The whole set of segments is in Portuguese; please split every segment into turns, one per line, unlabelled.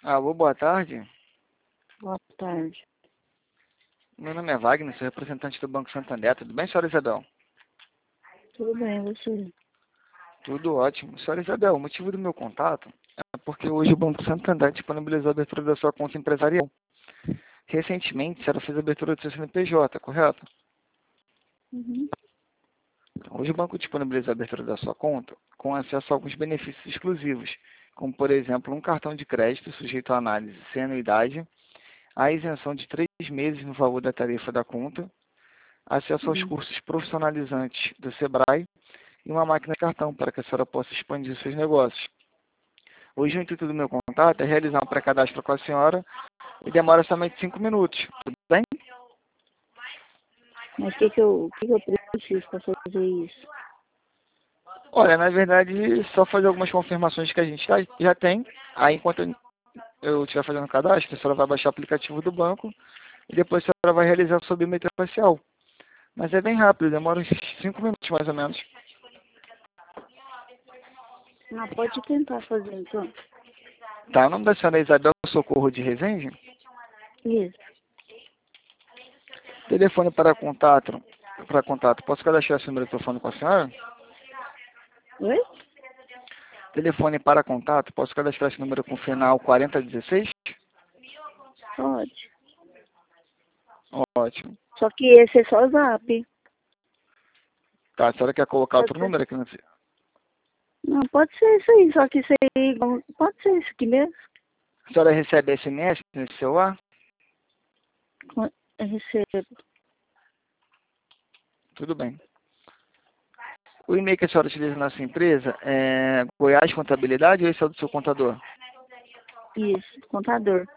Alô, boa tarde.
Boa tarde.
Meu nome é Wagner, sou representante do Banco Santander. Tudo bem, senhora Isabel?
Tudo bem, você?
Tudo ótimo. Senhora Isabel, o motivo do meu contato é porque hoje o Banco Santander disponibilizou a abertura da sua conta empresarial. Recentemente, a senhora fez a abertura do seu CNPJ, correto?
Uhum.
Então, hoje o banco disponibiliza a abertura da sua conta com acesso a alguns benefícios exclusivos, como, por exemplo, um cartão de crédito sujeito à análise sem anuidade, a isenção de 3 meses no valor da tarifa da conta, acesso aos
Uhum.
cursos profissionalizantes do Sebrae e uma máquina de cartão para que a senhora possa expandir seus negócios. Hoje o intuito do meu contato é realizar um pré-cadastro com a senhora e demora somente 5 minutos. Tudo bem?
Mas o que eu preciso para fazer isso?
Olha, na verdade, só fazer algumas confirmações que a gente já tem. Aí, enquanto eu estiver fazendo o cadastro, a senhora vai baixar o aplicativo do banco e depois a senhora vai realizar a sua biometria facial. Mas é bem rápido, demora uns 5 minutos mais ou menos.
Não, pode tentar fazer então.
Tá, o nome da senhora é Isabel Socorro de Resende.
Isso.
Telefone para contato. Posso cadastrar esse número de telefone com a senhora?
Oi?
Telefone para contato. Posso cadastrar esse número com o final 4016?
Pode.
Ótimo.
Só que esse é só zap.
Tá, a senhora quer colocar
Pode
outro
ser.
número aqui no...
Não, pode ser isso aí, só que isso aí pode ser isso aqui mesmo.
A senhora recebe SMS nesse celular?
Eu recebo.
Tudo bem. O e-mail que a senhora utiliza na sua empresa é Goiás Contabilidade ou esse é o do seu contador?
Isso, contador.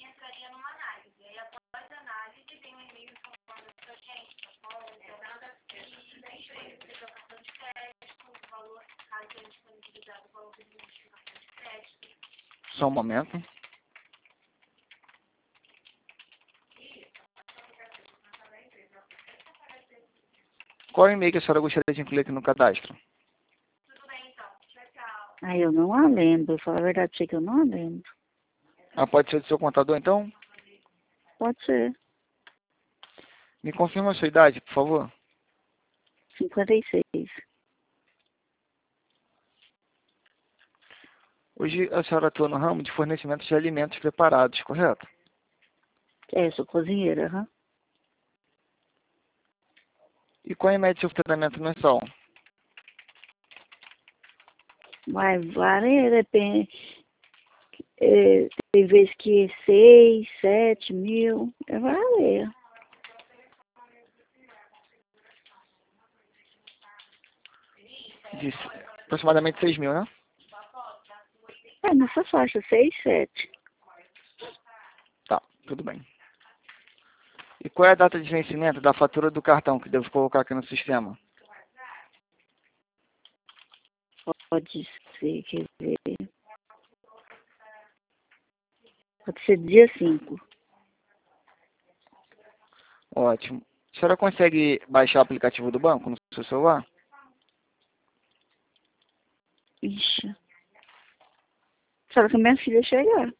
Só um momento. Qual é o e-mail que a senhora gostaria de incluir aqui no cadastro?
Ah, eu não a lembro. Falar a verdade, sei que eu não a lembro.
Ah, pode ser do seu contador, então?
Pode ser.
Me confirma a sua idade, por favor.
56.
Hoje a senhora atua no ramo de fornecimento de alimentos preparados, correto?
É, sou cozinheira, aham.
E qual é a média do seu faturamento mensal?
Mas varia, depende. Tem vezes que é 6, 7 mil. Varia.
De aproximadamente 6 mil, né?
É, nessa faixa, 6, 7.
Tá, tudo bem. E qual é a data de vencimento da fatura do cartão que devo colocar aqui no sistema?
Pode ser, quer ver. Pode ser dia 5.
Ótimo. A senhora consegue baixar o aplicativo do banco no seu celular?
Ixi. Só que minha filha chegar.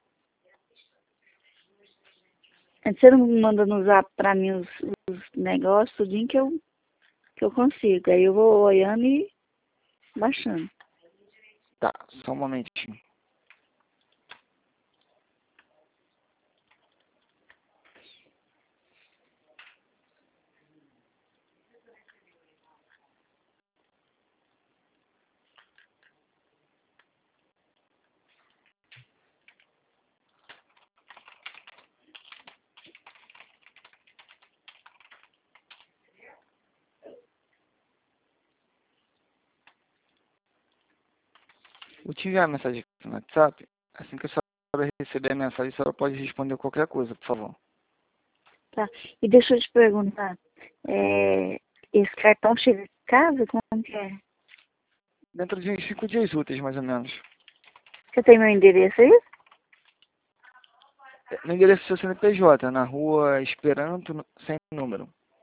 Você não manda no zap pra mim os negócios, tudinho que eu consigo. Aí eu vou olhando e baixando.
Tá, só um momentinho. Vou te enviar a mensagem aqui no WhatsApp. Assim que a senhora receber a mensagem, a senhora pode responder qualquer coisa, por favor.
Tá. E deixa eu te perguntar. Esse cartão chega em casa? Como que é?
Dentro de uns 5 dias úteis, mais ou menos.
Você tem meu endereço aí?
No endereço do seu CNPJ, na rua Esperanto, sem número.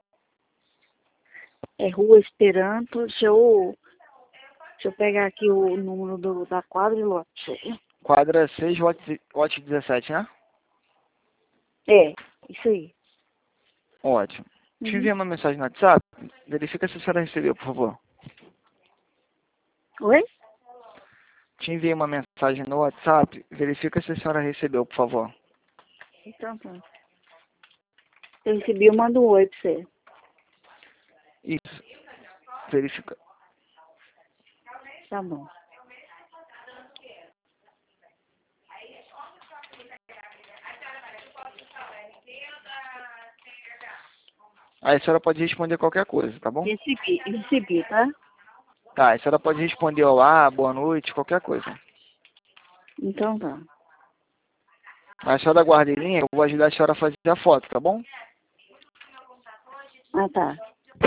É Rua Esperanto. Deixa eu pegar aqui o número da quadra e lote.
Quadra 6, lote 17, né?
É, isso aí.
Ótimo. Te
Uhum.
enviei uma mensagem no WhatsApp. Verifica se a senhora recebeu, por favor.
Oi?
Te enviei uma mensagem no WhatsApp. Verifica se a senhora recebeu, por favor.
Então tá. Eu recebi, eu mando um oi pra você.
Isso. Verifica.
Tá bom.
Aí a senhora pode responder qualquer coisa, tá bom?
Recebi, tá?
Tá, a senhora pode responder olá, boa noite, qualquer coisa.
Então tá.
A senhora aguarda em linha, eu vou ajudar a senhora a fazer a foto, tá bom?
Ah, tá.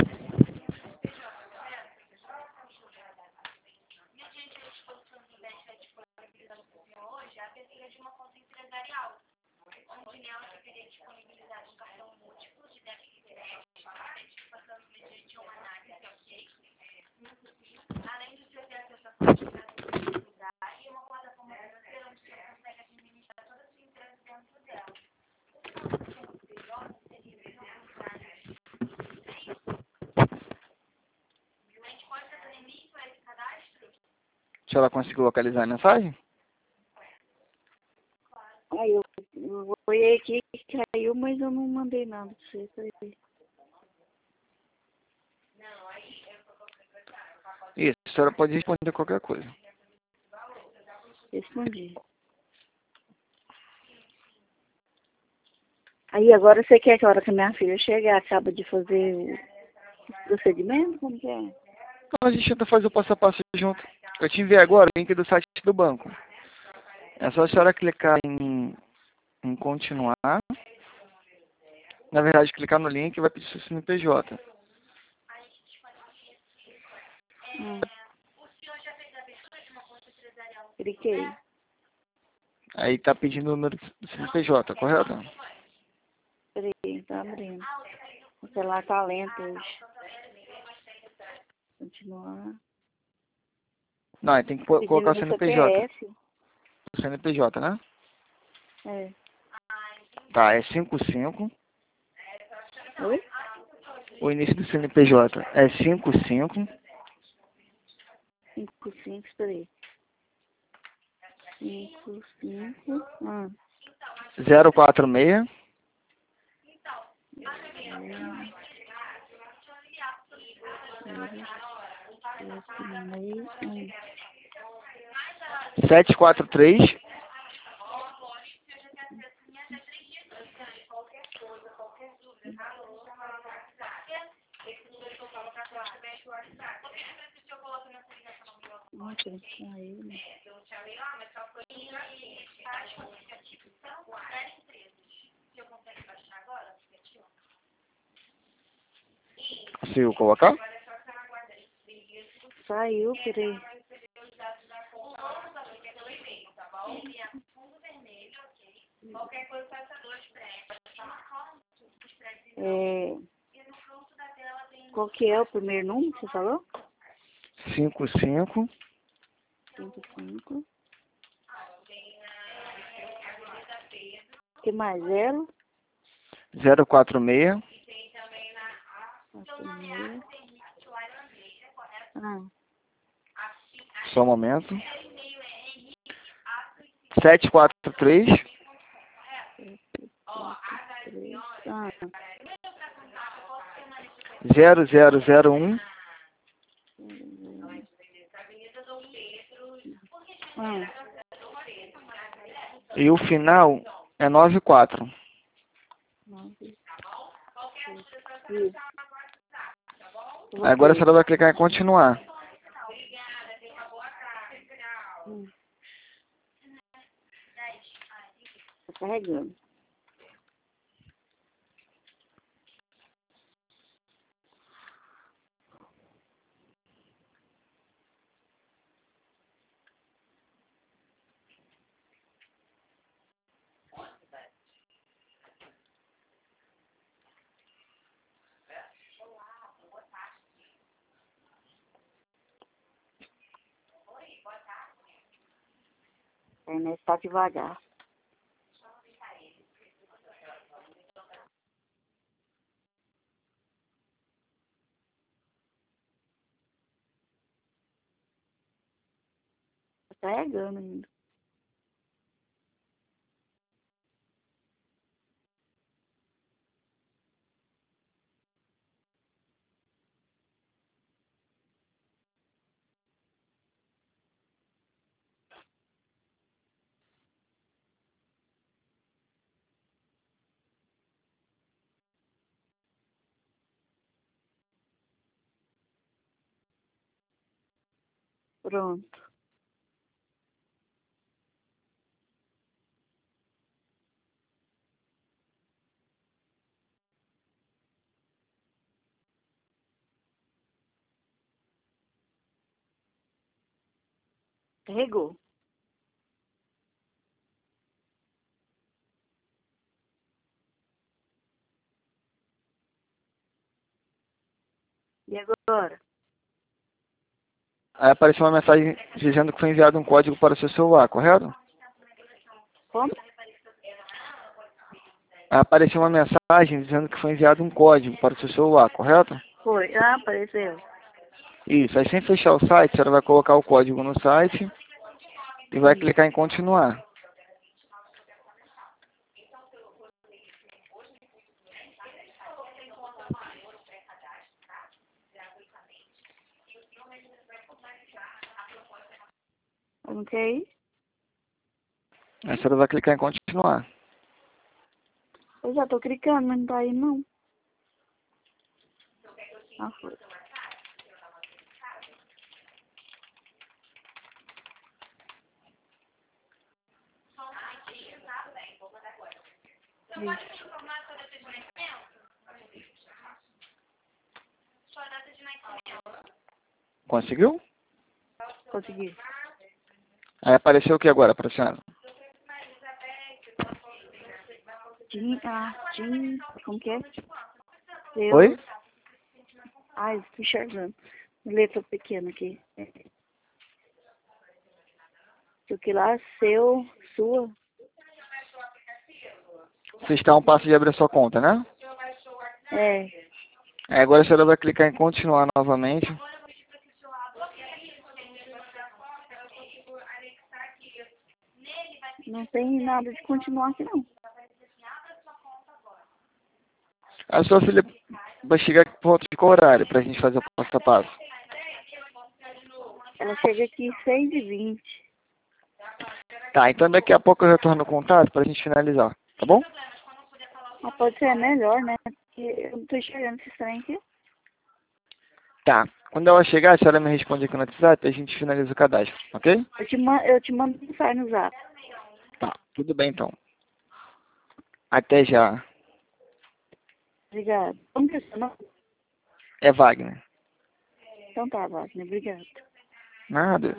A senhora conseguiu localizar a mensagem?
Aí eu olhei aqui, caiu, mas eu não mandei nada pra você. Peraí.
Isso, a senhora pode responder qualquer coisa.
Respondi. Aí agora você quer que a hora que a minha filha chegar, acaba de fazer o procedimento? Como que é?
Então a gente tenta fazer o passo a passo junto. Eu te enviei agora o link do site do banco. É só a senhora clicar em continuar. Na verdade, clicar no link e vai pedir seu CNPJ.
Hum. Cliquei.
Aí tá pedindo o número do CNPJ, correto?
Peraí, tá abrindo. O celular tá lento hoje. Continuar.
Não, aí tem que
Pedindo
colocar o
meu
CNPJ.
CPF.
O CNPJ, né?
É.
Tá, é 55.
Oi?
O início do CNPJ é 55
55, peraí. 55.
046 743
Nossa, ele saiu, né?
Conseguiu colocar?
Saiu, peraí. É, qual que é o primeiro número que você falou?
55
55. Que mais? 0?
046
46. Ah,
só um momento. 743
3. Ah,
0001
ah.
e o final é 94.
9. Isso.
Agora a
Você.
senhora vai clicar em continuar.
Tá carregando. A internet tá devagar. Tá carregando ainda. Pronto. Carregou. E agora?
Aí apareceu uma mensagem dizendo que foi enviado um código para o seu celular, correto?
Como?
Aí apareceu uma mensagem dizendo que foi enviado um código para o seu celular, correto?
Foi. Ah, apareceu.
Isso, aí sem fechar o site, a senhora vai colocar o código no site e vai clicar em continuar.
Ok?
Aí a senhora vai clicar em continuar.
Eu já tô clicando, mas não tá aí não. Ah, foi. Isso.
Conseguiu?
Consegui.
Aí apareceu o que agora para a senhora?
Como que é?
Oi?
Deus. Ai, estou enxergando. Letra pequena aqui. O que lá? Seu, sua.
Você está a um passo de abrir a sua conta, né?
É.
Aí agora a senhora vai clicar em continuar novamente.
Não tem nada de continuar aqui não.
A sua filha vai chegar aqui por volta de qual horário para a gente fazer o passo a passo?
Ela chega aqui 6h20.
Tá, então daqui a pouco eu retorno o contato para a gente finalizar, tá bom?
Mas pode ser melhor, né? Porque eu não tô enxergando esse trem aqui.
Tá. Quando ela chegar, a senhora me responde aqui no WhatsApp e a gente finaliza o cadastro, ok?
Eu te mando mensagem no zap.
Tá, tudo bem então. Até já.
Obrigada. Como que é seu nome?
É Wagner.
Então tá, Wagner. Obrigada.
Nada.